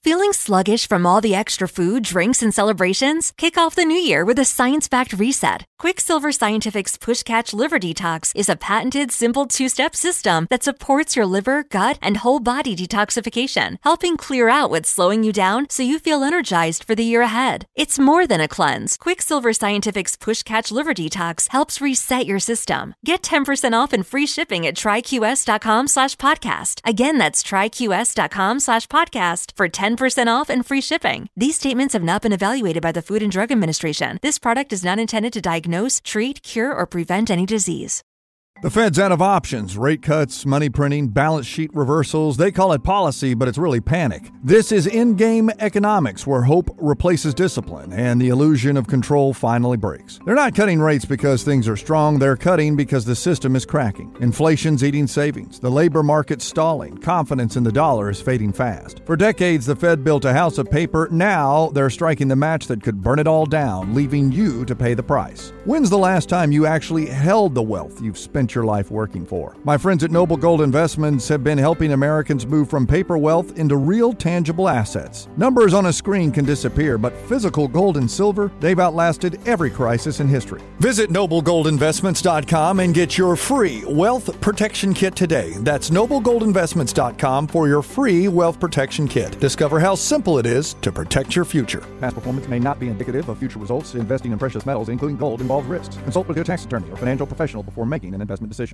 Feeling sluggish from all the extra food, drinks, and celebrations? Kick off the new year with a science-backed reset. Quicksilver Scientific's Push Catch Liver Detox is a patented, simple two-step system that supports your liver, gut, and whole body detoxification, helping clear out what's slowing you down so you feel energized for the year ahead. It's more than a cleanse. Quicksilver Scientific's Push Catch Liver Detox helps reset your system. Get 10% off and free shipping at tryqs.com/podcast. Again, that's tryqs.com/podcast for 10% off and free shipping. These statements have not been evaluated by the Food and Drug Administration. This product is not intended to diagnose, treat, cure, or prevent any disease. The Fed's out of options. Rate cuts, money printing, balance sheet reversals. They call it policy, but it's really panic. This is in-game economics, where hope replaces discipline and the illusion of control finally breaks. They're not cutting rates because things are strong. They're cutting because the system is cracking. Inflation's eating savings. The labor market's stalling. Confidence in the dollar is fading fast. For decades, the Fed built a house of paper. Now they're striking the match that could burn it all down, leaving you to pay the price. When's the last time you actually held the wealth you've spent your life working for? My friends at Noble Gold Investments have been helping Americans move from paper wealth into real tangible assets. Numbers on a screen can disappear, but physical gold and silver, they've outlasted every crisis in history. Visit noblegoldinvestments.com and get your free wealth protection kit today. That's noblegoldinvestments.com for your free wealth protection kit. Discover how simple it is to protect your future. Past performance may not be indicative of future results. Investing in precious metals, including gold, involves risks. Consult with your tax attorney or financial professional before making an investment decision.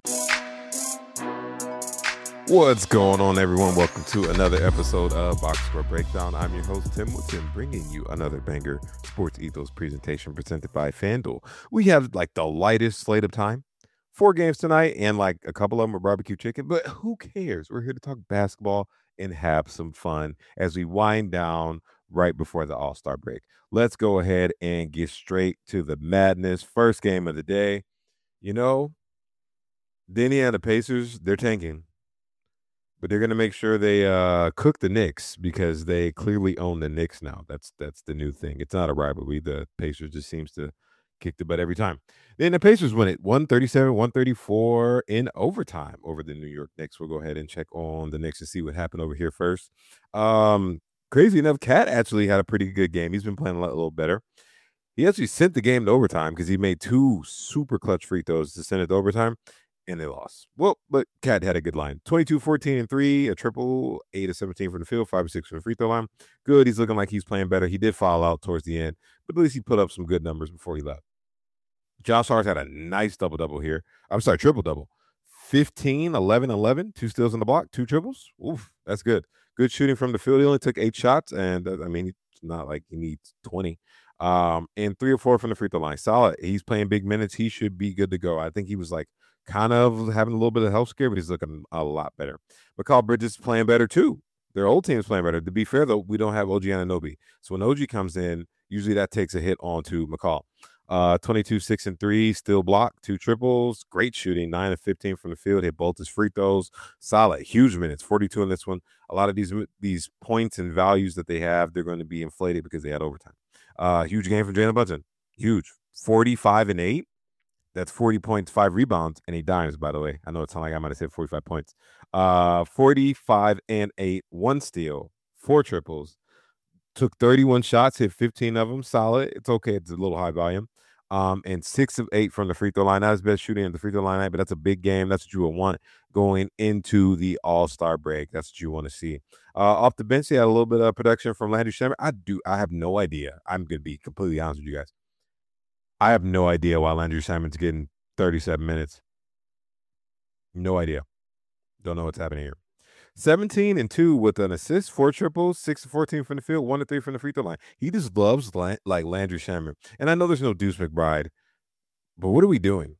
What's going on, everyone? Welcome to another episode of Box Score Breakdown. I'm your host, Tim Woodson, bringing you another banger sports ethos presentation presented by FanDuel. We have like the lightest slate of time, 4 games tonight, and like a couple of them are barbecue chicken, but who cares? We're here to talk basketball and have some fun as we wind down right before the All-Star break. Let's go ahead and get straight to the madness. First game of the day. You know, the Indiana Pacers, they're tanking, but they're going to make sure they cook the Knicks because they clearly own the Knicks now. That's the new thing. It's not a rivalry. The Pacers just seems to kick the butt every time. Then the Pacers win it 137-134 in overtime over the New York Knicks. We'll go ahead and check on the Knicks and see what happened over here first. Crazy enough, Cat actually had a pretty good game. He's been playing a little better. He actually sent the game to overtime because he made 2 super clutch free throws to send it to overtime, and they lost. Well, but Cat had a good line. 22, 14, and 3, a triple, 8 of 17 from the field, 5 of 6 from the free throw line. Good. He's looking like he's playing better. He did foul out towards the end, but at least he put up some good numbers before he left. Josh Hart had a nice double-double here. I'm sorry, triple-double. 15, 11, 11, 2 steals on the block, 2 triples. Oof, that's good. Good shooting from the field. He only took 8 shots, and I mean, it's not like he needs 20. And 3 or 4 from the free throw line. Solid. He's playing big minutes. He should be good to go. I think he was like kind of having a little bit of health scare, but he's looking a lot better. Mikal Bridges is playing better too. Their old team is playing better. To be fair, though, we don't have OG Anunoby. So when OG comes in, usually that takes a hit onto Mikal. 22, 6, and 3, still blocked, 2 triples, great shooting, 9 of 15 from the field, hit both his free throws, solid, huge minutes, 42 in this one. A lot of these points and values that they have, they're going to be inflated because they had overtime. Huge game from Jalen Brunson, huge, 45 and 8. That's 40 points, 5 rebounds, and 8 dimes, by the way. I know it sounds like I might have said 45 points. 45 and 8, 1 steal, 4 triples. Took 31 shots, hit 15 of them. Solid. It's okay. It's a little high volume. And 6 of 8 from the free throw line. Not his best shooting at the free throw line, but that's a big game. That's what you would want going into the All-Star break. That's what you want to see. Off the bench, he had a little bit of production from Landry Shamet. I have no idea. I'm going to be completely honest with you guys. I have no idea why Landry Shamet's getting 37 minutes. No idea. Don't know what's happening here. 17 and 2 with an assist, 4 triples, 6 of 14 from the field, 1 of 3 from the free throw line. He just loves like Landry Shamet. And I know there's no Deuce McBride, but what are we doing?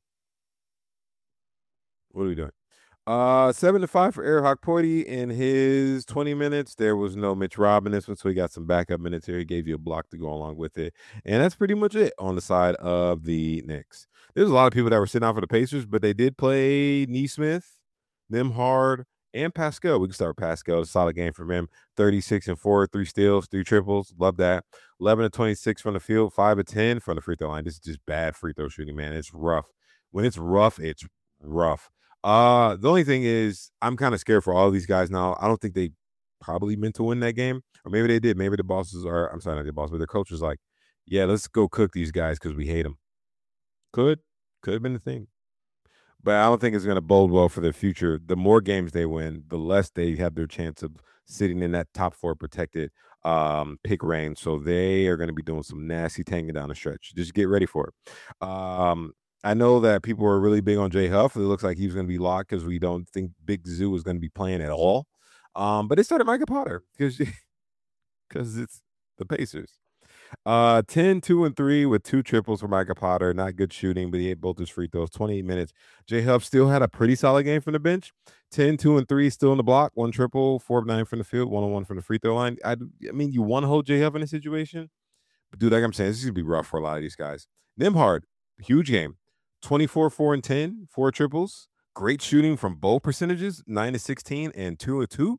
7 to 5 for Eric Hawkporty in his 20 minutes. There was no Mitch Robb in this one, so he got some backup minutes here. He gave you a block to go along with it. And that's pretty much it on the side of the Knicks. There's a lot of people that were sitting out for the Pacers, but they did play Nesmith, Nembhard, and Pascal. We can start with Pascal. A solid game from him. 36 and 4, 3 steals, 3 triples. Love that. 11 of 26 from the field, 5 of 10 from the free throw line. This is just bad free throw shooting, man. It's rough. When it's rough, it's rough. The only thing is I'm kind of scared for all of these guys now. I don't think they probably meant to win that game. Or maybe they did. Maybe the bosses are, I'm sorry, not the boss, but the coach was like, yeah, let's go cook these guys because we hate them. Could have been the thing. But I don't think it's going to bode well for their future. The more games they win, the less they have their chance of sitting in that top 4 protected pick range. So they are going to be doing some nasty tanking down the stretch. Just get ready for it. I know that people are really big on Jay Huff. It looks like he's going to be locked because we don't think Big Zoo is going to be playing at all. But they started Micah Potter because it's the Pacers. 10, 2, and 3 with 2 triples for Micah Potter. Not good shooting, but he ate both his free throws. 28 minutes. Jay Huff still had a pretty solid game from the bench. 10, 2, and 3 still in the block. 1 triple, 4 of 9 from the field, 1 on 1 from the free throw line. I mean, you want to hold Jay Huff in a situation, but dude, like I'm saying, this is gonna be rough for a lot of these guys. Nembhard, huge game. 24, 4, and 10, 4 triples. Great shooting from both percentages, 9 to 16 and 2 of 2.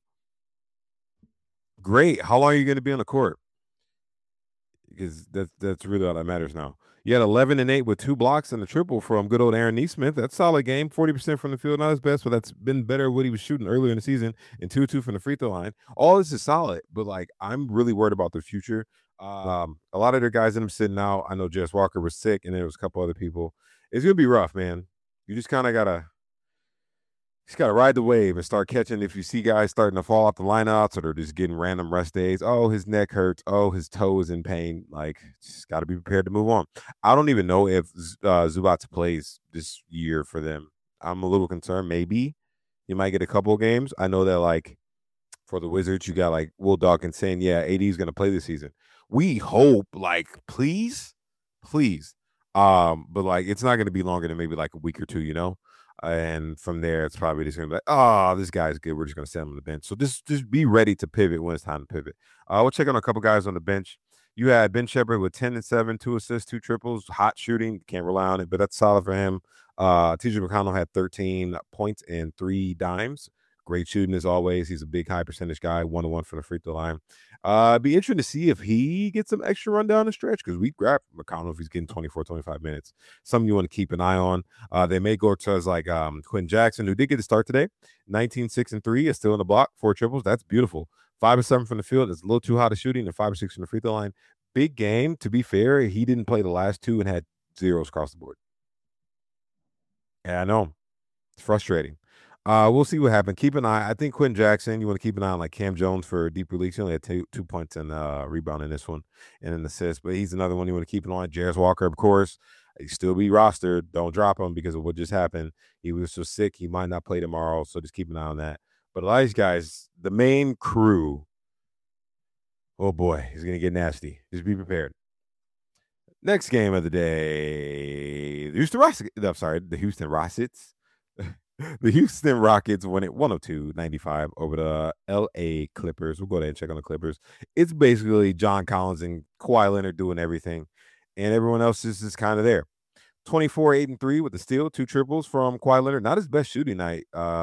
Great. How long are you going to be on the court? Because that's really all that matters now. You had 11 and 8 with 2 blocks and a triple from good old Aaron Nesmith. That's a solid game. 40% from the field, not his best, but that's been better than what he was shooting earlier in the season. And 2-2 from the free throw line. All this is solid, but like I'm really worried about the future. A lot of their guys in them sitting out. I know Jess Walker was sick, and there was a couple other people. It's gonna be rough, man. You just kind of gotta ride the wave and start catching. If you see guys starting to fall off the lineouts or they're just getting random rest days, oh, his neck hurts, oh, his toe is in pain, like, just got to be prepared to move on. I don't even know if Zubac plays this year for them. I'm a little concerned. Maybe you might get a couple of games. I know that, like, for the Wizards, you got, like, Will Dawkins saying, yeah, AD is going to play this season. We hope, like, please. But, like, it's not going to be longer than maybe, like, a week or two, you know? And from there, it's probably just going to be like, oh, this guy's good. We're just going to send him on the bench. So just be ready to pivot when it's time to pivot. We'll check on a couple guys on the bench. You had Ben Shepherd with 10 and 7, 2 assists, 2 triples, hot shooting. Can't rely on it, but that's solid for him. TJ McConnell had 13 points and 3 dimes. Great shooting as always. He's a big high percentage guy, 1-1 from the free throw line. Be interesting to see if he gets some extra run down the stretch because we grab McConnell if he's getting 24, 25 minutes. Something you want to keep an eye on. They may go to like Quentin Jackson, who did get to start today. 19, 6, and 3 is still in the block, 4 triples. That's beautiful. 5 or 7 from the field. It's a little too hot of shooting, and 5 or 6 from the free throw line. Big game. To be fair, he didn't play the last 2 and had zeros across the board. Yeah, I know. It's frustrating. We'll see what happens. Keep an eye. I think Quentin Jackson, you want to keep an eye on like Cam Jones for deep release. He only had 2 points and rebound in this one and an assist, but he's another one you want to keep an eye on. Jarris Walker, of course, he still be rostered. Don't drop him because of what just happened. He was so sick, he might not play tomorrow, so just keep an eye on that. But a lot of these guys, the main crew, oh boy, he's going to get nasty. Just be prepared. Next game of the day, the Houston Rockets. The Houston Rockets win it 102-95 over the LA Clippers. We'll go ahead and check on the Clippers. It's basically John Collins and Kawhi Leonard doing everything, and everyone else is just kind of there. 24, 8, and 3 with the steal, 2 triples from Kawhi Leonard. Not his best shooting night.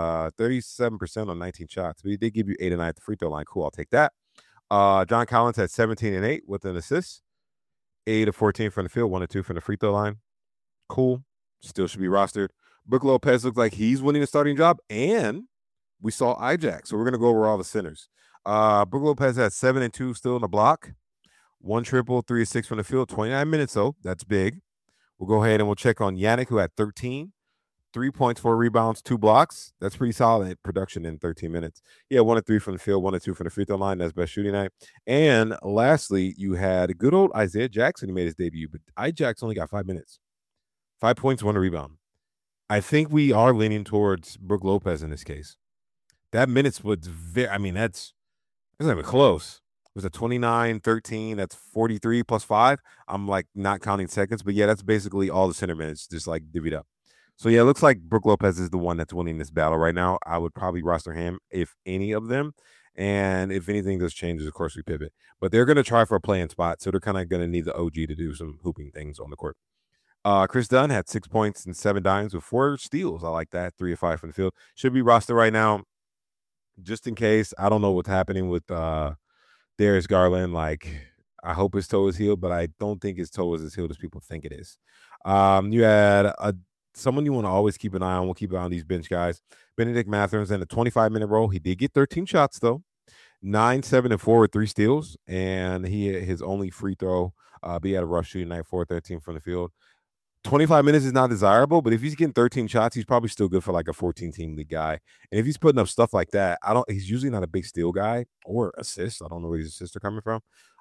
37% on 19 shots. But he did give you 8 and 9 at the free throw line. Cool, I'll take that. John Collins had 17 and 8 with an assist. 8 of 14 from the field, 1 of 2 from the free throw line. Cool. Still should be rostered. Brook Lopez looks like he's winning the starting job, and we saw Ijax. So we're going to go over all the centers. Brook Lopez had 7 and 2 still in the block. 1 triple, 3 of 6 from the field, 29 minutes, though. That's big. We'll go ahead and we'll check on Yannick, who had 13. 3 points, 4 rebounds, 2 blocks. That's pretty solid production in 13 minutes. Yeah, 1 of 3 from the field, 1 of 2 from the free throw line. That's best shooting night. And lastly, you had good old Isaiah Jackson who made his debut, but Ijax only got 5 minutes. 5 points, 1 rebound. I think we are leaning towards Brook Lopez in this case. That minutes was that's not even close. It was a 29, 13. That's 43 plus 5. I'm like not counting seconds, but yeah, that's basically all the center minutes, just like divvied up. So yeah, it looks like Brook Lopez is the one that's winning this battle right now. I would probably roster him if any of them. And if anything does changes, of course we pivot. But they're going to try for a playing spot, so they're kind of going to need the OG to do some hooping things on the court. Chris Dunn had 6 points and 7 dimes with 4 steals. I like that. 3 of 5 from the field. Should be rostered right now, just in case. I don't know what's happening with Darius Garland. Like, I hope his toe is healed, but I don't think his toe is as healed as people think it is. You had someone you want to always keep an eye on. We'll keep an eye on these bench guys. Benedict Mathurin's in a 25-minute role. He did get 13 shots, though. 9, 7, and 4 with 3 steals, and his only free throw. But he had a rough shooting night, 4-13 from the field. 25 minutes is not desirable, but if he's getting 13 shots, he's probably still good for like a 14-team league guy. And if he's putting up stuff like that, he's usually not a big steal guy or assists. I don't know where his assists are coming from.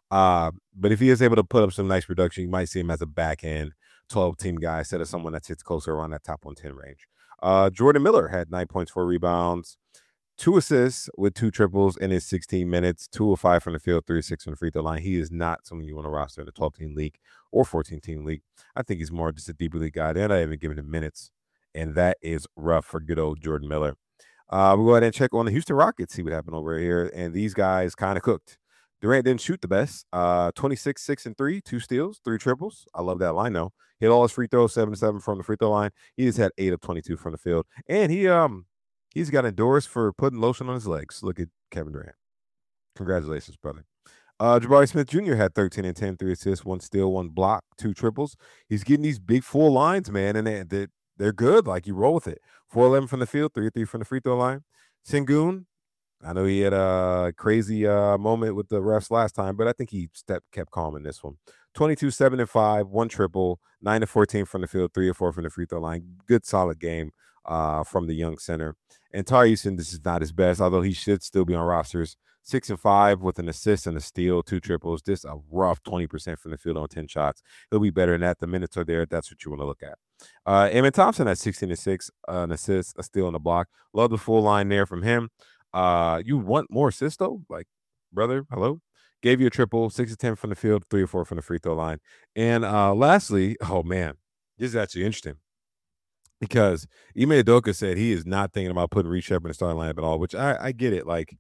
But if he is able to put up some nice production, you might see him as a back end 12-team guy instead of someone that sits closer around that top 110 range. Jordan Miller had 9 points, 4 rebounds, 2 assists with 2 triples in his 16 minutes, 2 of 5 from the field, 3 of 6 from the free throw line. He is not someone you want to roster in a 12-team league or 14-team league. I think he's more just a deeper league guy. They're not even giving him minutes, and that is rough for good old Jordan Miller. We'll go ahead and check on the Houston Rockets, see what happened over here, and these guys kind of cooked. Durant didn't shoot the best. 26, 6, and 3, 2 steals, 3 triples. I love that line, though. Hit all his free throws, 7-7 from the free throw line. He just had 8 of 22 from the field, and he's got endorsed for putting lotion on his legs. Look at Kevin Durant. Congratulations, brother. Jabari Smith Jr. had 13 and 10, 3 assists, 1 steal, 1 block, 2 triples. He's getting these big full lines, man, and they're good. Like, you roll with it. 4-11 from the field, 3 of 3 from the free throw line. Sengun, I know he had a crazy moment with the refs last time, but I think he kept calm in this one. 22, 7 and 5, 1 triple, 9 of 14 from the field, 3 of 4 from the free throw line. Good, solid game from the young center. And Tari Eason, this is not his best, although he should still be on rosters. 6 and 5 with an assist and a steal, 2 triples. Just a rough 20% from the field on 10 shots. He'll be better than that. The minutes are there. That's what you want to look at. Amen Thompson at 16 and 6, an assist, a steal, and a block. Love the full line there from him. You want more assists, though? Like, brother, hello? Gave you a triple, 6 of 10 from the field, 3 or 4 from the free throw line. And lastly, oh, man, this is actually interesting. Because Ime Udoka said he is not thinking about putting Reece Shepard in the starting lineup at all, which I get it. Like,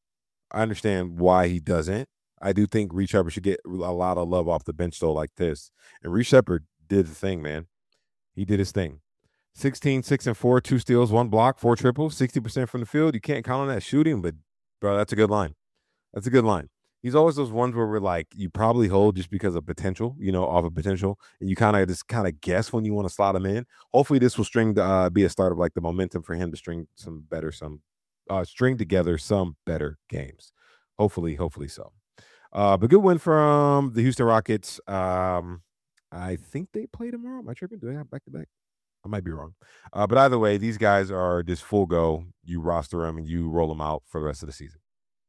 I understand why he doesn't. I do think Reece Shepard should get a lot of love off the bench, though, like this. And Reece Shepard did the thing, man. He did his thing. 16, 6 and 4, 2 steals, 1 block, 4 triples, 60% from the field. You can't count on that shooting, but, bro, that's a good line. That's a good line. He's always those ones where we're like, you probably hold just because of potential, off of potential. And you kind of guess when you want to slot him in. Hopefully this will be a start of like the momentum for him to string together some better games. Hopefully so. But good win from the Houston Rockets. I think they play tomorrow. Am I tripping? Do they have back-to-back? I might be wrong. But either way, these guys are just full go. You roster them and you roll them out for the rest of the season.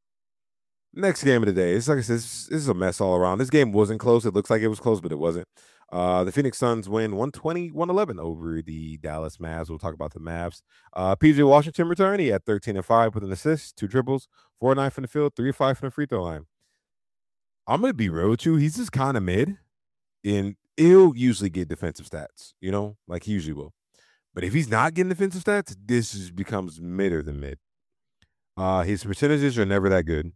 Next game of the day. It's like I said, this is a mess all around. This game wasn't close. It looks like it was close, but it wasn't. The Phoenix Suns win 120-111 over the Dallas Mavs. We'll talk about the Mavs. PJ Washington returned. He had 13 and 5 with an assist, 2 triples, 4 of 9 from the field, 3 of 5 from the free throw line. I'm going to be real with you. He's just kind of mid. And he'll usually get defensive stats, like he usually will. But if he's not getting defensive stats, this becomes midder than mid. His percentages are never that good.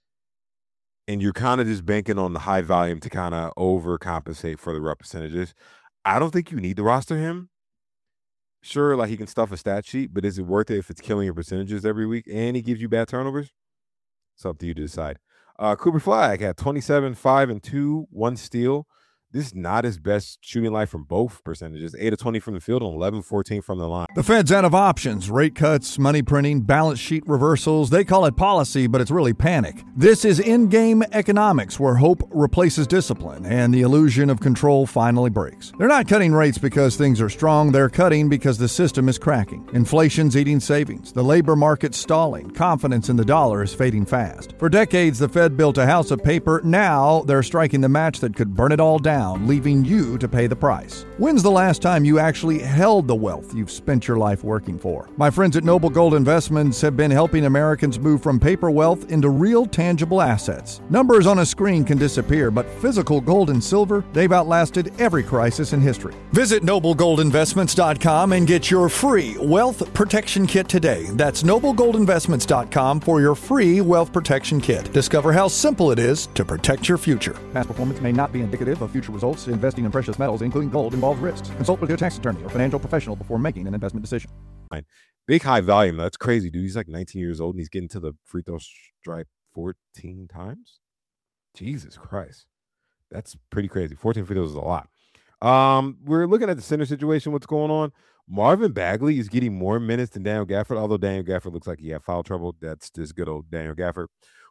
And you're kind of just banking on the high volume to kind of overcompensate for the rough percentages. I don't think you need to roster him. Sure, like he can stuff a stat sheet, but is it worth it if it's killing your percentages every week and he gives you bad turnovers? It's up to you to decide. Cooper Flag had 27, 5, and 2, 1 steal. This is not his best shooting life from both percentages. 8 of 20 from the field and 11, 14 from the line. The Fed's out of options, rate cuts, money printing, balance sheet reversals. They call it policy, but it's really panic. This is in-game economics where hope replaces discipline and the illusion of control finally breaks. They're not cutting rates because things are strong. They're cutting because the system is cracking. Inflation's eating savings. The labor market's stalling. Confidence in the dollar is fading fast. For decades, the Fed built a house of paper. Now they're striking the match that could burn it all down, leaving you to pay the price. When's the last time you actually held the wealth you've spent your life working for? My friends at Noble Gold Investments have been helping Americans move from paper wealth into real tangible assets. Numbers on a screen can disappear, but physical gold and silver, they've outlasted every crisis in history. Visit NobleGoldInvestments.com and get your free wealth protection kit today. That's NobleGoldInvestments.com for your free wealth protection kit. Discover how simple it is to protect your future. Past performance may not be indicative of future results. Investing in precious metals, including gold, involves risks. Consult with your tax attorney or financial professional before making an investment decision. Big high volume. That's crazy, dude. He's like 19 years old and he's getting to the free throw stripe 14 times. Jesus Christ. That's pretty crazy. 14 free throws is a lot. We're looking at the center situation, what's going on. Marvin Bagley is getting more minutes than Daniel Gafford, although Daniel Gafford looks like he had foul trouble. That's just good old Daniel Gafford.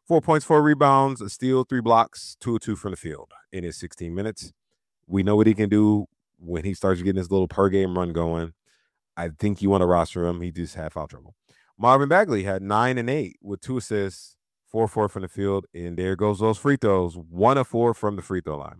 4 points, 4 rebounds, a steal, 3 blocks, 2 of 2 from the field in his 16 minutes. We know what he can do when he starts getting his little per game run going. I think you want to roster him. He just had foul trouble. Marvin Bagley had 9 and 8 with 2 assists, 4-4 from the field, and there goes those free throws. 1 of 4 from the free throw line.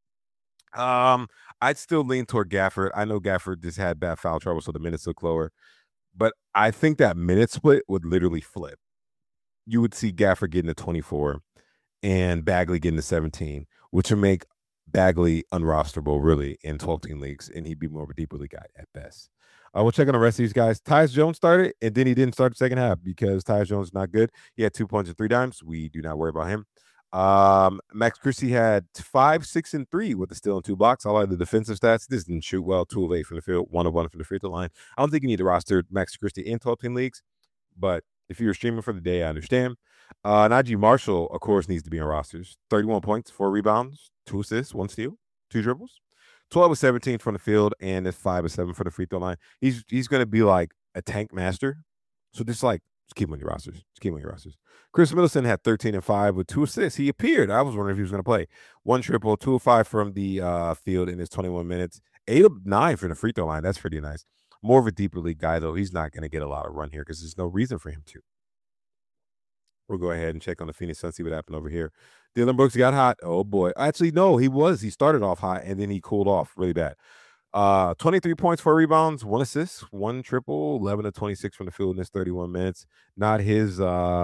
I'd still lean toward Gafford. I know Gafford just had bad foul trouble, so the minutes look lower. But I think that minute split would literally flip. You would see Gafford getting to 24 and Bagley getting to 17, which would make Bagley unrosterable really in 12-team leagues, and he'd be more of a deeper league guy at best. We'll check on the rest of these guys. Tyus Jones started, and then he didn't start the second half because Tyus Jones is not good. He had 2 points and 3 dimes. We do not worry about him. Max Christie had 5, 6, and 3 with the steal and 2 blocks. I like the defensive stats. This didn't shoot well. 2 of 8 from the field, 1 of 1 from the free throw line. I don't think you need to roster Max Christie in 12-team leagues, but if you're streaming for the day, I understand. Najee Marshall, of course, needs to be in rosters. 31 points, 4 rebounds, 2 assists, 1 steal, 2 dribbles. 12 of 17 from the field, and it's 5 of 7 for the free throw line. He's going to be like a tank master. So just keep him on your rosters. Just keep him on your rosters. Chris Middleton had 13 and 5 with 2 assists. He appeared. I was wondering if he was going to play. 1 triple, 2 of 5 from the field in his 21 minutes. 8 of 9 from the free throw line. That's pretty nice. More of a deeper league guy, though. He's not going to get a lot of run here because there's no reason for him to. We'll go ahead and check on the Phoenix Suns, see what happened over here. Dillon Brooks got hot. Oh, boy. Actually, no, he was. He started off hot, and then he cooled off really bad. 23 points, 4 rebounds, 1 assist, 1 triple, 11 of 26 from the field in his 31 minutes. Not his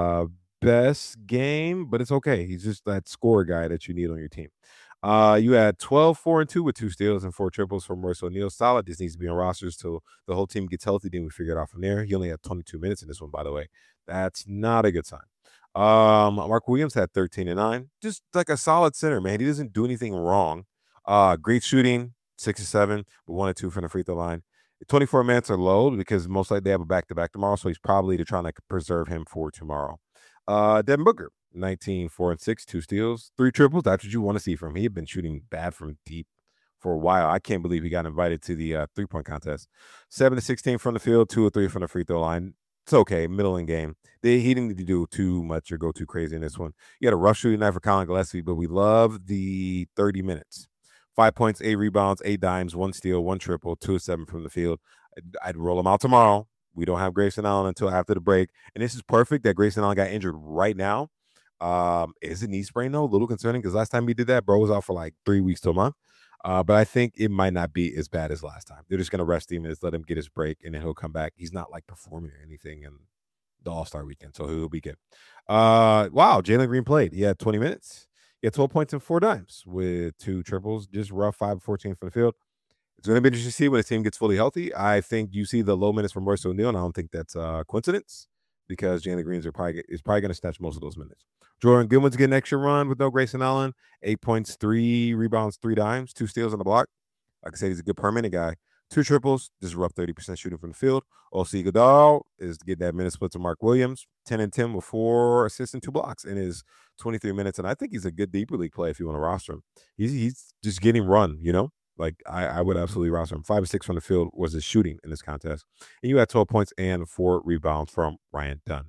best game, but it's okay. He's just that scorer guy that you need on your team. You had 12, 4, and 2 with 2 steals and 4 triples from Royce O'Neal. Solid. This needs to be on rosters till the whole team gets healthy. Then we figure it out from there. He only had 22 minutes in this one, by the way. That's not a good sign. Mark Williams had 13 and 9. Just like a solid center, man. He doesn't do anything wrong. Great shooting, 6 and 7, but 1 and 2 from the free throw line. 24 minutes are low because most likely they have a back-to-back tomorrow, so he's probably trying to preserve him for tomorrow. Devin Booker, 19, 4 and 6, 2 steals, 3 triples. That's what you want to see from him. He had been shooting bad from deep for a while. I can't believe he got invited to the 3-point contest. 7 to 16 from the field, 2 or 3 from the free throw line. It's okay, middle in game. He didn't need to do too much or go too crazy in this one. You had a rough shooting night for Colin Gillespie, but we love the 30 minutes. 5 points, 8 rebounds, 8 dimes, 1 steal, 1 triple, 2 of 7 from the field. I'd roll him out tomorrow. We don't have Grayson Allen until after the break. And this is perfect that Grayson Allen got injured right now. Is it knee sprain, though? A little concerning because last time he did that, bro was out for like 3 weeks to a month. But I think it might not be as bad as last time. They're just going to rest him and just let him get his break, and then he'll come back. He's not like performing or anything in the All-Star weekend, so he'll be good. Wow, Jalen Green played. He had 20 minutes. He had 12 points and 4 dimes with 2 triples, just rough 5 of 14 from the field. It's going to be interesting to see when the team gets fully healthy. I think you see the low minutes from Royce O'Neal, and I don't think that's a coincidence because Jalen Green is probably going to snatch most of those minutes. Jordan Goodwin's getting an extra run with no Grayson Allen. 8 points, 3 rebounds, 3 dimes, 2 steals on the block. Like I said, he's a good permanent guy. 2 triples, just rough 30% shooting from the field. O.C. Goodall is getting that minute split to Mark Williams. 10 and 10 with 4 assists and 2 blocks in his 23 minutes. And I think he's a good deeper league play if you want to roster him. He's just getting run, you know? Like, I would absolutely roster him. 5 and 6 from the field was his shooting in this contest. And you had 12 points and 4 rebounds from Ryan Dunn.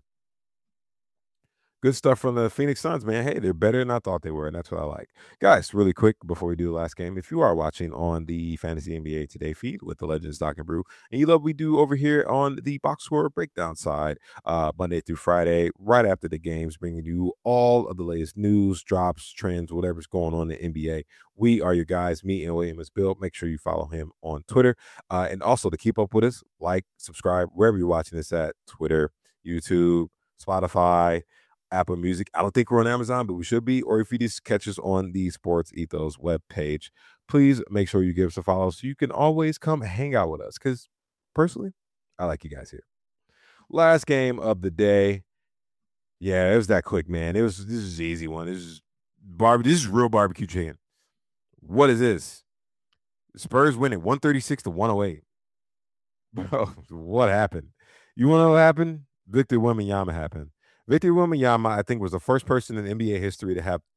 Good stuff from the Phoenix Suns, man. Hey, they're better than I thought they were, and that's what I like. Guys, really quick before we do the last game, if you are watching on the Fantasy NBA Today feed with the Legends Doc and Brew, and you love what we do over here on the Box Score Breakdown side, Monday through Friday, right after the games, bringing you all of the latest news, drops, trends, whatever's going on in the NBA. We are your guys, me and William is Bill. Make sure you follow him on Twitter. And also to keep up with us, like, subscribe, wherever you're watching this at, Twitter, YouTube, Spotify, Apple Music. I don't think we're on Amazon, but we should be. Or if you just catch us on the Sports Ethos webpage, please make sure you give us a follow so you can always come hang out with us. Because personally, I like you guys here. Last game of the day. Yeah, it was that quick, man. This is an easy one. This is real barbecue chicken. What is this? Spurs winning 136 to 108. Bro, what happened? You want to know what happened? Victor Wembanyama happened. Victor Wembanyama, I think, was the first person in NBA history to have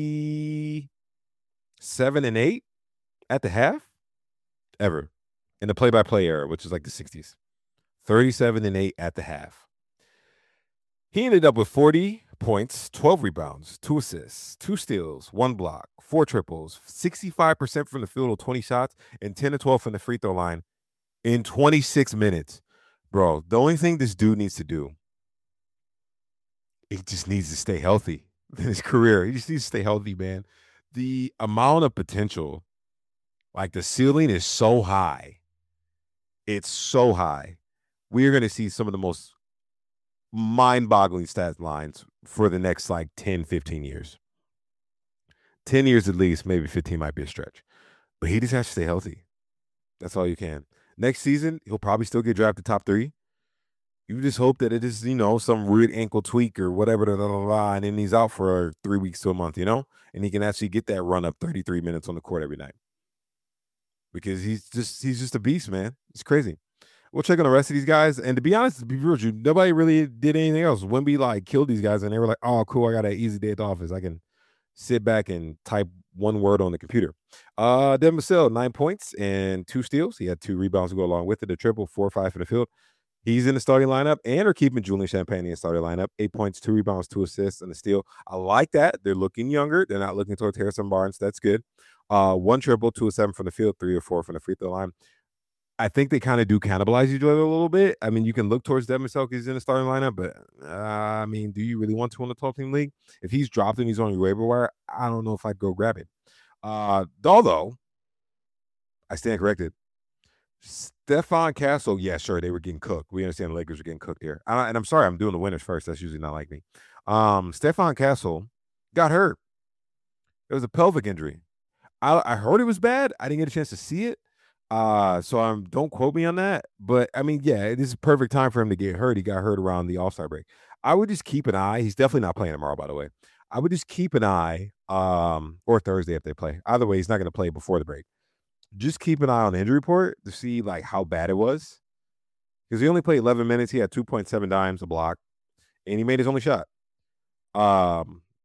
37 and 8 at the half ever in the play-by-play era, which is like the 60s. 37 and 8 at the half. He ended up with 40 points, 12 rebounds, 2 assists, 2 steals, 1 block, 4 triples, 65% from the field with 20 shots, and 10 to 12 from the free throw line in 26 minutes. Bro, the only thing this dude needs to do, he just needs to stay healthy in his career. He just needs to stay healthy, man. The amount of potential, like the ceiling is so high. It's so high. We're going to see some of the most mind-boggling stat lines for the next like 10, 15 years. 10 years at least, maybe 15 might be a stretch. But he just has to stay healthy. That's all you can. Next season, he'll probably still get drafted top 3. You just hope that it is, some weird ankle tweak or whatever, and then he's out for 3 weeks to a month, and he can actually get that run up 33 minutes on the court every night. Because he's just a beast, man. It's crazy. We'll check on the rest of these guys. And to be honest, to be real with you, nobody really did anything else. Wemby killed these guys, and they were like, oh, cool, I got an easy day at the office. I can sit back and type one word on the computer. Devin Vassell, 9 points and 2 steals. He had 2 rebounds to go along with it, a triple, 4 or 5 for the field. He's in the starting lineup, and are keeping Julian Champagnie in the starting lineup. 8 points, 2 rebounds, 2 assists, and a steal. I like that. They're looking younger. They're not looking towards Harrison Barnes. That's good. 1 triple, 2 of 7 from the field, 3 or 4 from the free throw line. I think they kind of do cannibalize each other a little bit. I mean, you can look towards Devin Vassell because he's in the starting lineup, but do you really want to in the 12-team league? If he's dropped and he's on your waiver wire, I don't know if I'd go grab it. Although, I stand corrected. Stephon Castle, yeah, sure, they were getting cooked. We understand the Lakers were getting cooked here. And I'm sorry, I'm doing the winners first. That's usually not like me. Stephon Castle got hurt. It was a pelvic injury. I heard it was bad. I didn't get a chance to see it. So don't quote me on that. But, yeah, this is a perfect time for him to get hurt. He got hurt around the All-Star break. I would just keep an eye. He's definitely not playing tomorrow, by the way. I would just keep an eye, or Thursday if they play. Either way, he's not going to play before the break. Just keep an eye on the injury report to see, how bad it was. Because he only played 11 minutes. He had 2.7 dimes, a block, and he made his only shot. But,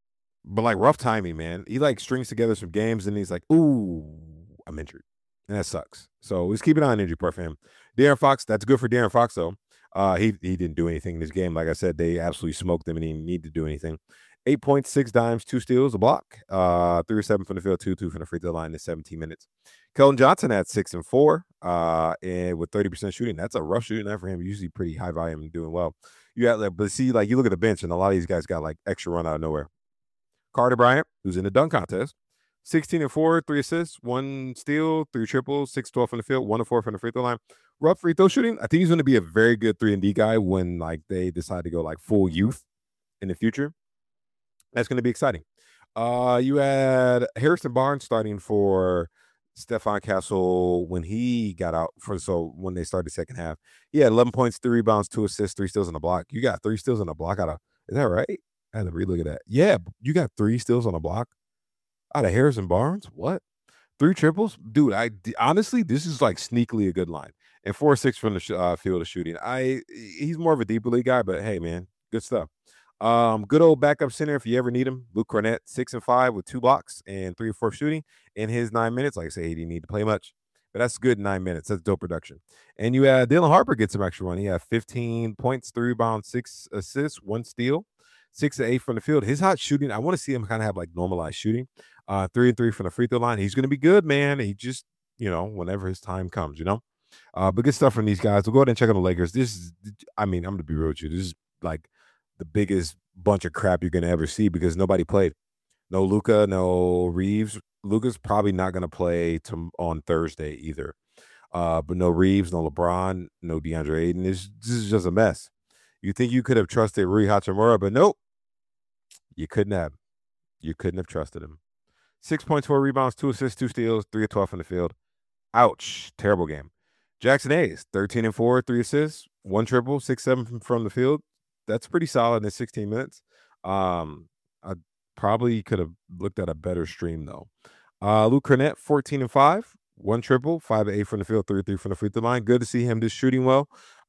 rough timing, man. He, strings together some games, and he's like, ooh, I'm injured. And that sucks. So let's keep an eye on injury report for him. De'Aaron Fox, that's good for De'Aaron Fox, though. He didn't do anything in this game. Like I said, they absolutely smoked him, and he didn't need to do anything. 8 points, 6 dimes, 2 steals, a block. 3 or 7 from the field, 2 from the free throw line in 17 minutes. Keldon Johnson had 6 and 4, and with 30% shooting. That's a rough shooting night for him. Usually pretty high volume and doing well. You look at the bench, and a lot of these guys got extra run out of nowhere. Carter Bryant, who's in the dunk contest, 16 and 4, 3 assists, 1 steal, 3 triples, 6-12 from the field, 1 to 4 from the free throw line. Rough free throw shooting. I think he's going to be a very good 3-and-D guy when they decide to go full youth in the future. That's going to be exciting. You had Harrison Barnes starting for Stephon Castle when he got out when they started the second half. He had 11 points, 3 rebounds, 2 assists, 3 steals on the block. You got 3 steals on the block is that right? I had to relook at that. Yeah, you got 3 steals on the block out of Harrison Barnes. What? 3 triples? Dude, honestly, this is sneakily a good line. And 4 or 6 from the field of shooting. He's more of a deeper league guy, but hey, man, good stuff. Good old backup center if you ever need him. Luke Cornett, 6 and 5 with 2 blocks and 3 or 4 shooting in his 9 minutes. Like I say, he didn't need to play much, but that's good 9 minutes. That's dope production. And you had Dylan Harper get some extra run. He had 15 points, 3 rebounds, 6 assists, 1 steal, 6 to 8 from the field. His hot shooting, I want to see him kind of have normalized shooting. 3 and 3 from the free throw line. He's going to be good, man. He just, whenever his time comes, but good stuff from these guys. We'll go ahead and check on the Lakers. I'm going to be real with you. This is the biggest bunch of crap you're going to ever see because nobody played. No Luka, no Reeves. Luka's probably not going to play on Thursday either. But no Reeves, no LeBron, no DeAndre Ayton. This is just a mess. You think you could have trusted Rui Hachimura, but nope. You couldn't have. You couldn't have trusted him. 6 points, 4 rebounds, 2 assists, 2 steals, 3 of 12 from the field. Ouch. Terrible game. Jackson Hayes, 13 and 4, 3 assists, 1 triple, 6-7 from the field. That's pretty solid in 16 minutes. I probably could have looked at a better stream, though. Luke Cornett, 14 and 5, 1 triple, 5 of 8 from the field, 3 of 3 from the free throw line. Good to see him just shooting well.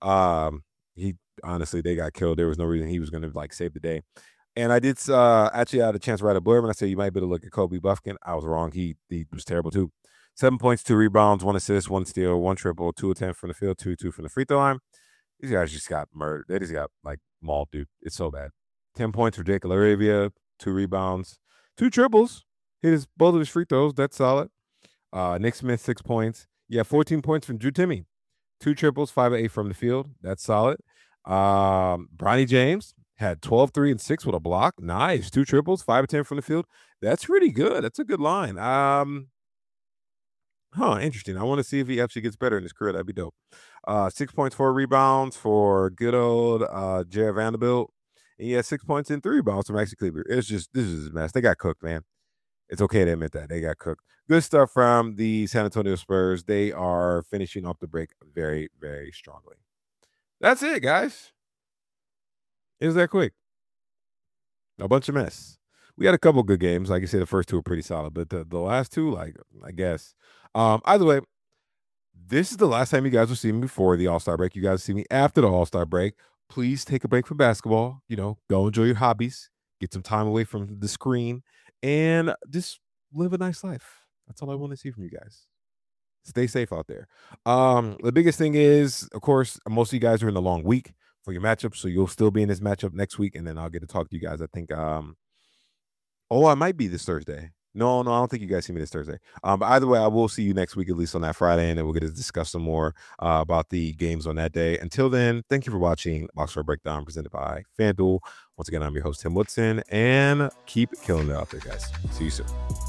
Honestly, they got killed. There was no reason he was going to save the day. And I did actually had a chance to write a blurb, and I said you might be able to look at Kobe Buffkin. I was wrong. He was terrible too. 7 points, 2 rebounds, 1 assist, 1 steal, 1 triple, 2 of 10 from the field, 2 from the free throw line. These guys just got murdered. They just got mauled, dude. It's so bad. 10 points for Jake LaRavia, 2 rebounds, 2 triples. Hit both of his free throws. That's solid. Nick Smith, 6 points. Yeah, 14 points from Drew Timme. 2 triples, 5 of 8 from the field. That's solid. Bronny James had 12, 3, and 6 with a block. Nice. 2 triples, 5 of 10 from the field. That's pretty good. That's a good line. Interesting. I want to see if he actually gets better in his career. That'd be dope. 6 points, 4 rebounds for good old Jared Vanderbilt. And he had 6 points and 3 rebounds from Maxi Kleber. This is a mess. They got cooked, man. It's okay to admit that. They got cooked. Good stuff from the San Antonio Spurs. They are finishing off the break very, very strongly. That's it, guys. It was that quick. A bunch of mess. We had a couple good games. Like I said, the first 2 were pretty solid, but the last 2, like, I guess. Either way, this is the last time you guys will see me before the All-Star break. You guys see me after the All-Star break. Please take a break from basketball. Go enjoy your hobbies. Get some time away from the screen. And just live a nice life. That's all I want to see from you guys. Stay safe out there. The biggest thing is, of course, most of you guys are in the long week for your matchup, so you'll still be in this matchup next week, and then I'll get to talk to you guys. I think, I might be this Thursday. No, I don't think you guys see me this Thursday. But either way, I will see you next week, at least on that Friday, and then we'll get to discuss some more about the games on that day. Until then, thank you for watching Box Score Breakdown presented by FanDuel. Once again, I'm your host, Tim Woodson, and keep killing it out there, guys. See you soon.